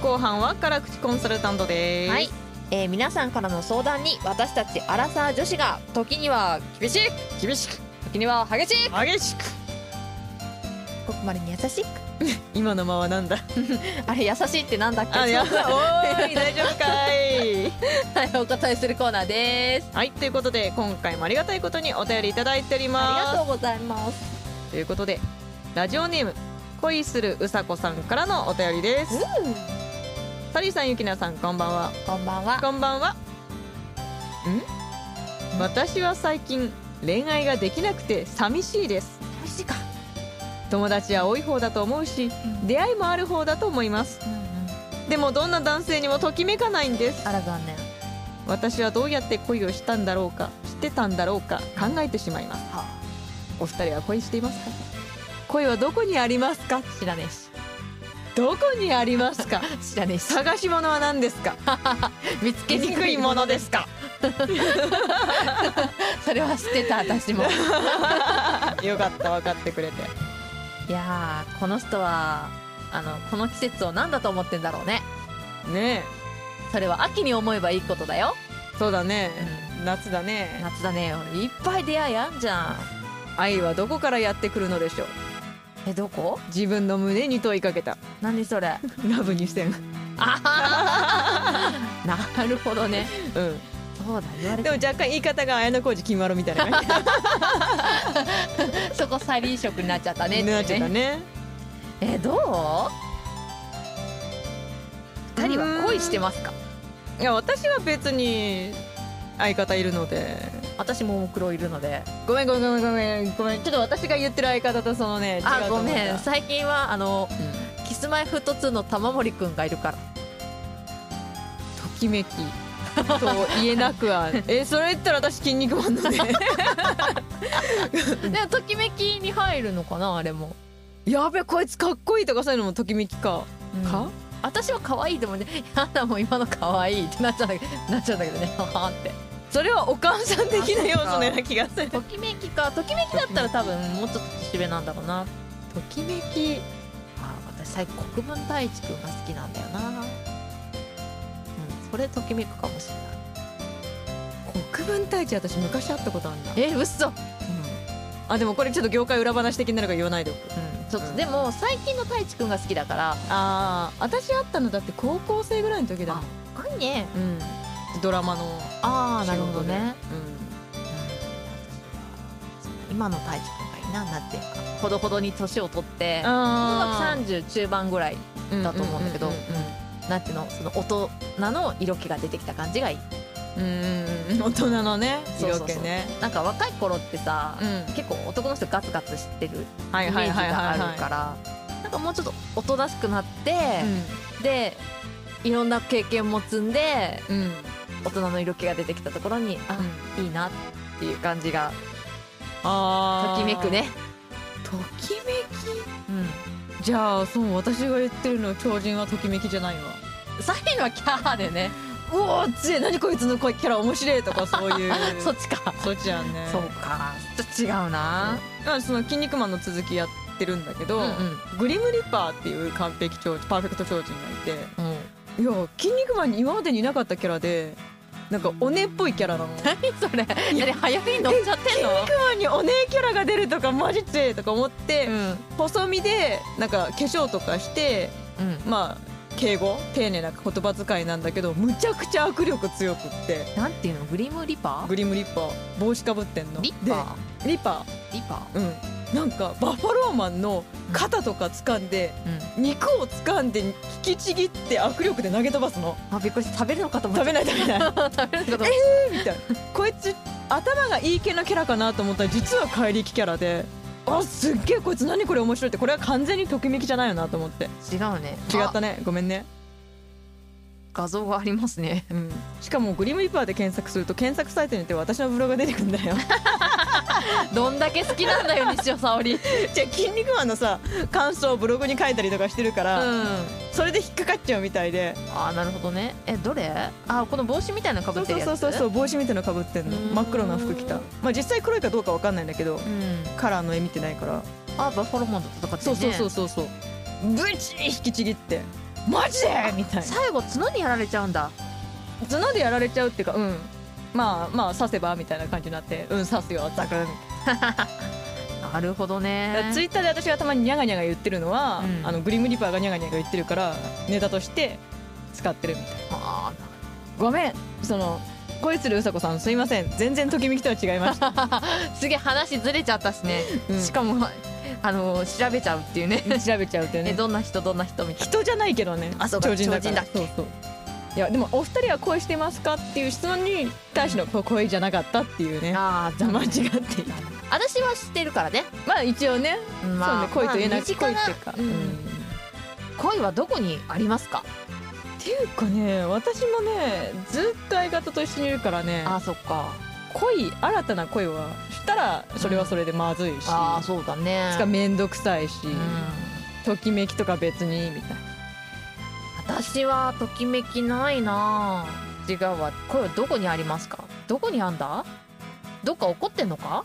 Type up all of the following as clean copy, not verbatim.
後半は辛口コンサルタントです。 はい、皆さんからの相談に私たちアラサー女子が時には厳しく時には激しくここまでに優しく今の間はなんだあれ優しいってなんだっけ。 おーい大丈夫かいはい、お答えするコーナーです。 はい、ということで今回もありがたいことにお便りいただいております。 ありがとうございます。 ということでラジオネーム恋するうさこさんからのお便りです。サリーさん、ゆきなさん、こんばんは。 こんばんは。 こんばんは。私は最近恋愛ができなくて寂しいです。 寂しいか。 友達は多い方だと思うし、出会いもある方だと思います。でもどんな男性にもときめかないんです。 あら残念。 私はどうやって恋をしたんだろうか、してたんだろうか考えてしまいます。お二人は恋していますか？恋はどこにありますか？ 知らねえし。 どこにありますか？ 知らねえし。 探し物は何ですか？ 見つけにくいものですか？それは知ってた私も。 よかった、分かってくれて。 いやー、この人はこの季節を何だと思ってんだろうね。 ねえ、 それは秋に思えばいいことだよ。 そうだね、夏だね。 夏だね。俺いっぱい出会いあんじゃん。 愛はどこからやってくるのでしょう？ どこ？ 自分の胸に問いかけた。 何それ？ ラブ2000。 なるほどね。そうだ、言われて。 でも若干言い方が綾小路きみまろみたいな感じ。そこサリー色になっちゃったね。 なっちゃったね。 どう？二人は恋してますか？ いや、私は別に相方いるので。 私ももクロいるので。 ごめんちょっと私が言ってる相方とそのね、違うと思った。 ごめん、最近はキスマイフット2の玉森くんがいるから。 ときめきと言えなくはそれ言ったら私筋肉マンのね。 でもときめきに入るのかな、あれも。 やべ、こいつかっこいいとかそういうのもときめきか、 私は可愛いでもね、やだもう今の可愛いってなっちゃうんだけどね。はって。 それはお母さん的な要素のような気がする。 ときめきか。ときめきだったら多分もうちょっと年上なんだろうな。 ときめき。 私最近国分太一くんが好きなんだよな。それときめくかもしれない。 国分太一、私昔会ったことあるんだ。 嘘。 でもこれちょっと業界裏話的になるから言わないでおく。 ちょっとでも最近の太一くんが好きだから。 私会ったのだって高校生ぐらいの時だもん。 かいね。 ドラマの。 なるほどね。今の太一くんがいいな。なんていうかほどほどに年を取って30中盤ぐらいだと思うんだけど、なんていうの、その大人の色気が出てきた感じがいい。 大人のね、色気ね。 なんか若い頃ってさ、結構男の人ガツガツしてるイメージがあるから、なんかもうちょっとおとなしくなって、でいろんな経験も積んで、大人の色気が出てきたところにいいなっていう感じが。ときめくね。 ときめき。じゃあ私が言ってるの超人はときめきじゃないわ。 サインはキャーでね。 うおー、つえ、何こいつのキャラ面白いとかそういう。 そっちか。 そっちやんね。 そうか、ちょっと違うな。 その筋肉マンの続きやってるんだけど、グリムリッパーっていうパーフェクト超人がいて、いや筋肉マンに今までにいなかったキャラで、なんかおねっぽいキャラなの。 何それ？流行りに乗っちゃってんの？ 筋肉マンにおねキャラが出るとかマジでとか思って、細身でなんか化粧とかして、まあ敬語丁寧な言葉遣いなんだけど、むちゃくちゃ握力強くって。 なんていうの？グリムリパー？ グリムリッパー、帽子かぶってんの。 リッパー？ リパー。なんかバッファローマンの肩とか掴んで、肉を掴んで引きちぎって握力で投げ飛ばすの。 びっくりした。食べるのかと思った。 食べない食べるのかと思った。 みたいな。こいつ頭がいい系のキャラかなと思ったら実は怪力キャラで、すっげえこいつ何これ面白いって。これは完全にときめきじゃないよなと思って。 違うね。 違ったね、ごめんね。 画像がありますね。 しかもグリムリパーで検索すると検索サイトによって私のブログが出てくるんだよ。 どんだけ好きなんだよ西尾沙織。 じゃあ筋肉マンのさ感想をブログに書いたりとかしてるから、それで引っかかっちゃうみたいで。 なるほどね。どれ？この帽子みたいなのかぶってるやつ。 そう帽子みたいなのかぶってんの。真っ黒な服着た。実際黒いかどうかわかんないんだけど、カラーの絵見てないから。 バッファローマンと戦ってね。 そうブチー引きちぎってマジでみたいな。 最後角にやられちゃうんだ。 角でやられちゃうっていうか、まあ刺せばみたいな感じになって、刺すよザクンみたいな。 なるほどね。 ツイッターで私がたまにニャガニャガ言ってるのは、グリムリパーがニャガニャガ言ってるからネタとして使ってるみたいな。ごめん、恋するうさこさんすいません、全然ときめきとは違いました。 すげえ話ずれちゃったしね、しかも調べちゃうっていうね。 調べちゃうっていうね。 どんな人みたいな。 人じゃないけどね。 そうか、超人だっけ。 そうそう。いやでもお二人は恋してますかっていう質問に対しての恋じゃなかったっていうね。間違っていた。 私は知ってるからね。 まあ一応ね、そうね、恋と言えなく恋っていうか、 恋はどこにありますかっていうかね、私もねずっと相方と一緒にいるからね。 そっか。 新たな恋はしたらそれはそれでまずいし、 そうだね。 しかも面倒くさいし、ときめきとか別にみたいな。 私はときめきないな。違うわ。恋はどこにありますか。どこにあんだ。どっか怒ってんのか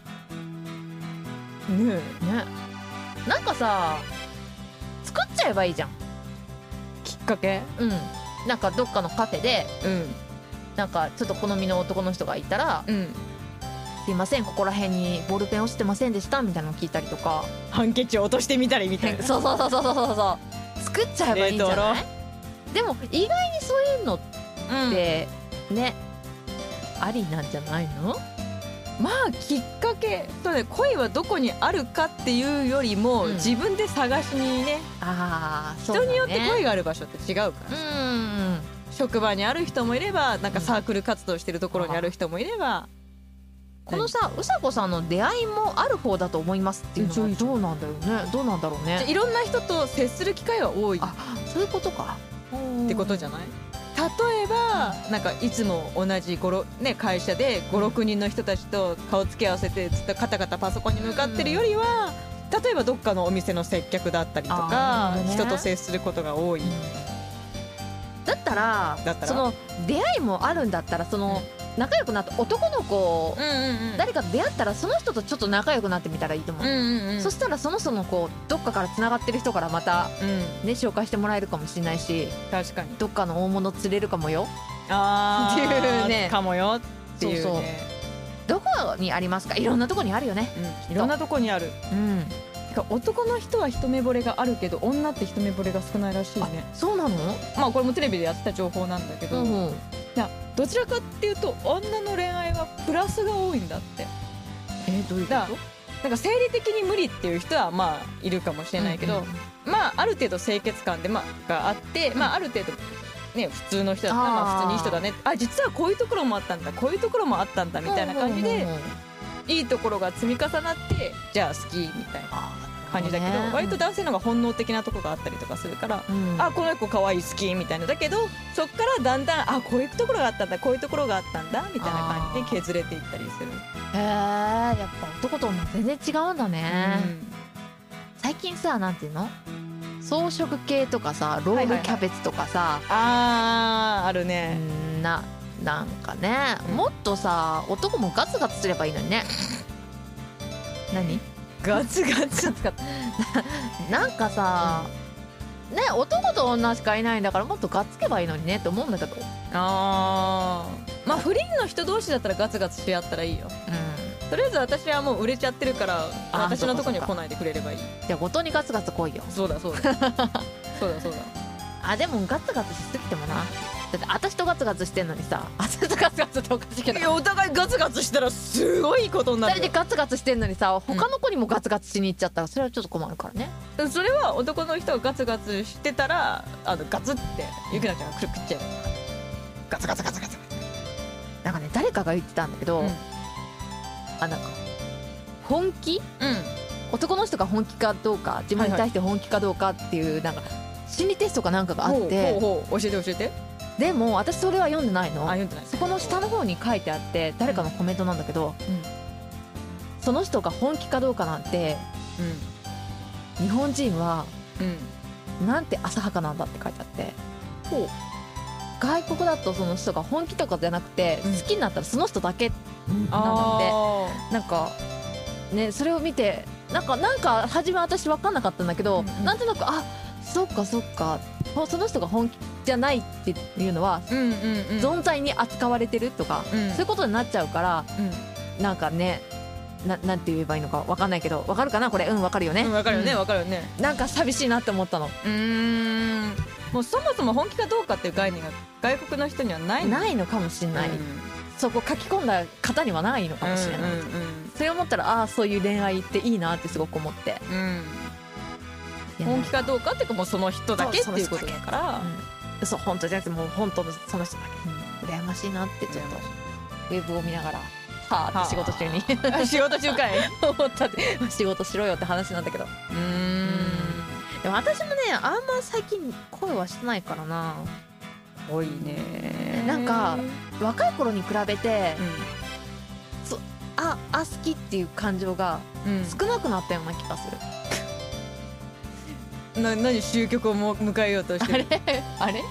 ね。 なんかさ、作っちゃえばいいじゃん、 きっかけ。 なんかどっかのカフェで、なんかちょっと好みの男の人がいたら、すいません、ここら辺にボールペン落ちてませんでしたみたいなの聞いたりとか、 ハンケチを落としてみたりみたいな。 そう作っちゃえばいいんじゃない。でも意外にそういうのってね、ありなんじゃないの。 まあきっかけ、そうね、恋はどこにあるかっていうよりも、自分で探しにね。人によって恋がある場所って違うから、職場にある人もいれば、なんかサークル活動してるところにある人もいれば、 このさ、うさこさんの出会いもある方だと思いますっていうのはどうなんだろうね。どうなんだろうね。 いろんな人と接する機会は多い。 そういうことかってことじゃない。例えばなんかいつも同じ会社で56人の人たちと顔つき合わせてずっとカタカタパソコンに向かってるよりは、例えばどっかのお店の接客だったりとか、人と接することが多い。 だったらその出会いもあるんだったら、その仲良くなった男の子、誰かと出会ったらその人とちょっと仲良くなってみたらいいと思う。そしたらその人のどっかからつながってる人からまたね、紹介してもらえるかもしれないし、 確かにどっかの大物釣れるかもよっていうね。 かもよっていうね。 どこにありますか。いろんなとこにあるよね。 いろんなとこにある。男の人は一目惚れがあるけど、女って一目惚れが少ないらしいね。 そうなの。 まあこれもテレビでやってた情報なんだけど、いやどちらかっていうと女の恋愛はプラスが多いんだって。 どういうこと。 なんか生理的に無理っていう人はまあいるかもしれないけど、まあある程度清潔感でがあって、ある程度ね、普通の人だったら普通にいい人だね、実はこういうところもあったんだ、こういうところもあったんだみたいな感じで、いいところが積み重なってじゃあ好きみたいな感じだけど、割と男性の方が本能的なところがあったりとかするから、この子可愛い好きみたいな。だけどそっからだんだんこういうところがあったんだ、こういうところがあったんだみたいな感じで削れていったりする。 やっぱ男と女全然違うんだね。最近さ、なんていうの、草食系とかさ、ロールキャベツとかさ、 あるね。 なんかね、もっとさ、男もガツガツすればいいのにね。何ガツガツなんかさ、ね、男と女しかいないんだからもっとガッツけばいいのにねって思うんだけど。 まあフリーの人同士だったらガツガツし合ったらいいよ。とりあえず私はもう売れちゃってるから、私のとこには来ないでくれればいい。 じゃあ後藤にガツガツ来いよ。 そうだそうだでもガツガツしすぎてもな。だって私とガツガツしてんのにさ、私とガツガツっておかしいけど、 いやお互いガツガツしたらすごいことになるよ。 2人でガツガツしてんのにさ、他の子にもガツガツしに行っちゃったらそれはちょっと困るからね。 それは男の人がガツガツしてたら、ガツってゆきなちゃんがくるくっちゃう。ガツガツガツガツ。 なんかね、誰かが言ってたんだけど、なんか本気、男の人が本気かどうか、自分に対して本気かどうかっていうなんか心理テストかなんかがあって、 教えて。 でも私それは読んでないの。 読んでない。 そこの下の方に書いてあって、誰かのコメントなんだけど、その人が本気かどうかなんて、日本人はなんて浅はかなんだって書いてあって、外国だとその人が本気とかじゃなくて、好きになったらその人だけなんだって。なんかね、それを見てなんか初め私分かんなかったんだけど、なんとなくそっかその人が本気じゃないっていうのは、存在に扱われてるとか、そういうことになっちゃうから、なんかね、なんて言えばいいのか分かんないけど、分かるかなこれ。分かるよね。 分かるよね、分かるよね。 なんか寂しいなって思ったの。 もうそもそも本気かどうかっていう概念が外国の人にはないのかもしれない。そこ書き込んだ方にはないのかもしれない。それを思ったら、ああそういう恋愛っていいなってすごく思って。本気かどうかっていうか、もうその人だけっていうことだから。 そう、本当じゃなくて、もう本当のその人だけ。羨ましいなってちょっとウェブを見ながら。はあって仕事中に仕事中かい思ったって。仕事しろよって話なんだけど。でも私もね、あんま最近恋はしてないからな。 多いね。 なんか若い頃に比べて、好きっていう感情が少なくなったような気がする。何終局を迎えようとしてる。 あれ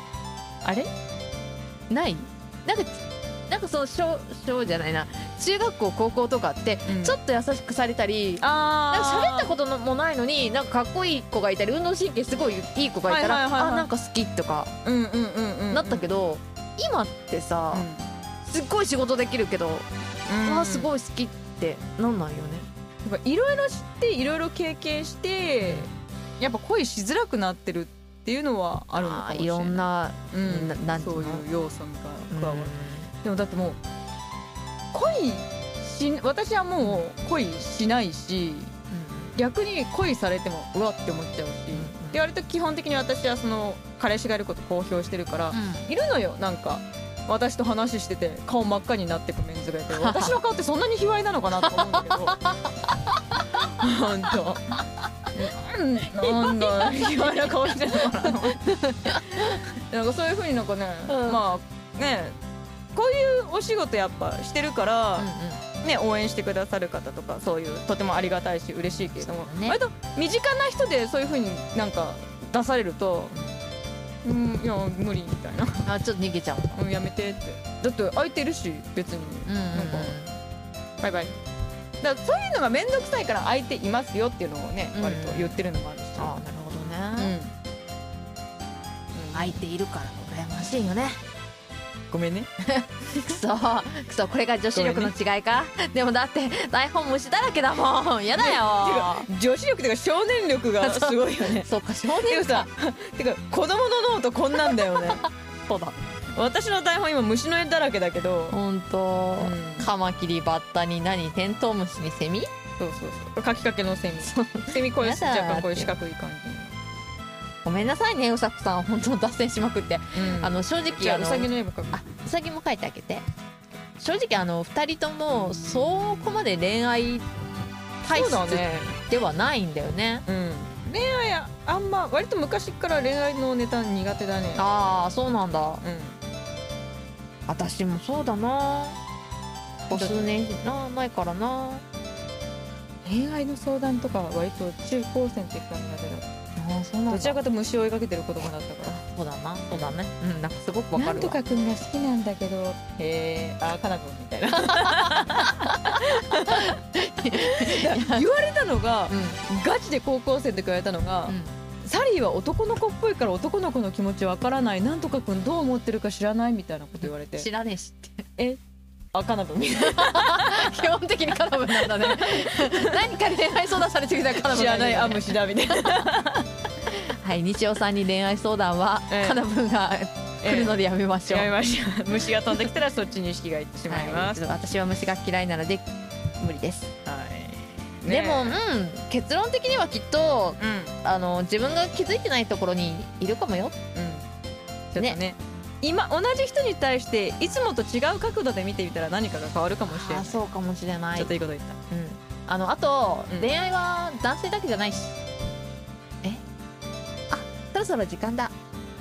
ない。なんかその小じゃないな、中学校高校とかってちょっと優しくされたり、なんか喋ったこともないのになんかかっこいい子がいたり、運動神経すごいいい子がいたら、なんか好きとかなったけど、今ってさ、すっごい仕事できるけど、すごい好きってなんないよね。 やっぱいろいろ知っていろいろ経験して、やっぱ恋しづらくなってるっていうのはあるのかもしれない。 いろんな、 そういう要素が加わる。でもだってもう私はもう恋しないし、逆に恋されてもうわって思っちゃうし、で割と基本的に私はその彼氏がいること公表してるから、いるのよ、なんか私と話してて顔真っ赤になってくメンズがいて、私の顔ってそんなに卑猥なのかなと思うんだけど本当なんだ卑猥な顔してるのかななんかそういう風になんかね、まあね、こういうお仕事やっぱしてるから、ね、応援してくださる方とか、そういうとてもありがたいし嬉しいけれども、割と身近な人でそういう風になんか出されると、いや無理みたいな、 ちょっと逃げちゃう。 やめてって。だって空いてるし別に、なんかバイバイ。だからそういうのが面倒くさいから空いていますよっていうのをね、割と言ってるのもあるし。 なるほどね。空いているから羨ましいよね。 ごめんね。 くそこれが女子力の違いか。でもだって台本虫だらけだもん。やだよ。 女子力っていうか少年力がすごいよね。 そうか、少年さ。てか子供の脳とこんなんだよね。 そうだ。 私の台本今虫の絵だらけだけど。 本当。カマキリ、バッタにテントウムシにセミ。 そうかきかけのセミ。セミこういう若干こういう四角い感じ。 ごめんなさいね、うさこさん、本当脱線しまくって。正直うさぎの絵も描く。 うさぎも描いてあげて。正直2人ともそこまで恋愛体質ではないんだよね。 恋愛あんま割と昔から恋愛のネタ苦手だね。 ああ、そうなんだ。私もそうだな。数年前からな。 恋愛の相談とかは割と中高生の時から苦手だった。どちらかと虫を追いかけてる子供だったから。 そうだね。なんかすごくわかるわ。 なんとかくんが好きなんだけど、かなくんみたいな言われたのが、ガチで高校生の時言われたのが、サリーは男の子っぽいから男の子の気持ちわからない、なんとかくんどう思ってるか知らないみたいなこと言われて、 知らねえしって。 カナブンみたいな。 基本的にカナブンなんだね。何かに恋愛相談されてきたらカナブン、 知らない、虫だみたいな。 はい、日曜さんに恋愛相談は、カナブンが来るのでやめましょう。 やめましょう。虫が飛んできたらそっちに意識がいってしまいます。 私は虫が嫌いなので無理です。でも、結論的にはきっと、自分が気づいてないところにいるかもよ。 ちょっとね。今同じ人に対していつもと違う角度で見てみたら何かが変わるかもしれない。 そうかもしれない。 ちょっといいこと言った。 あと、恋愛は男性だけじゃないし。そろそろ時間だ。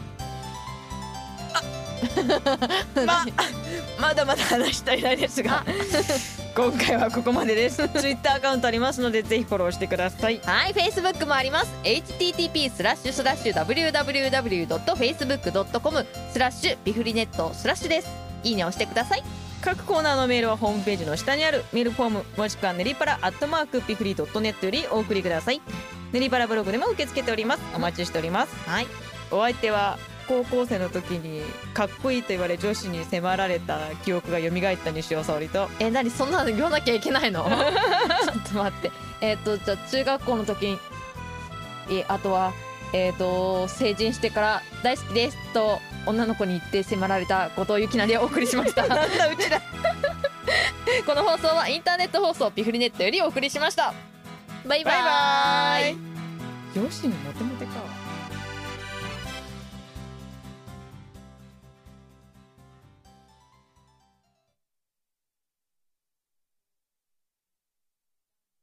まだまだ話したいないですが今回はここまでです。ツイッターアカウントありますのでぜひフォローしてください。 はい、Facebook もあります。http://www.facebook.com/ ビフリネット/です。いいねを押してください。 各コーナーのメールはホームページの下にあるメールフォーム、もしくはネリパラ@pifri.net よりお送りください。ネリパラブログでも受け付けております。お待ちしております。 はい、 お相手は高校生の時にかっこいいと言われ女子に迫られた記憶が蘇った西尾沙織と。 何そんなの言わなきゃいけないのちょっと待って。じゃあ中学校の時にあとは成人してから大好きですと女の子に言って迫られた後藤ゆきなでお送りしましたなんだうちらこの放送はインターネット放送ピフリネットよりお送りしました。バイバイ。 女子にモテモテか。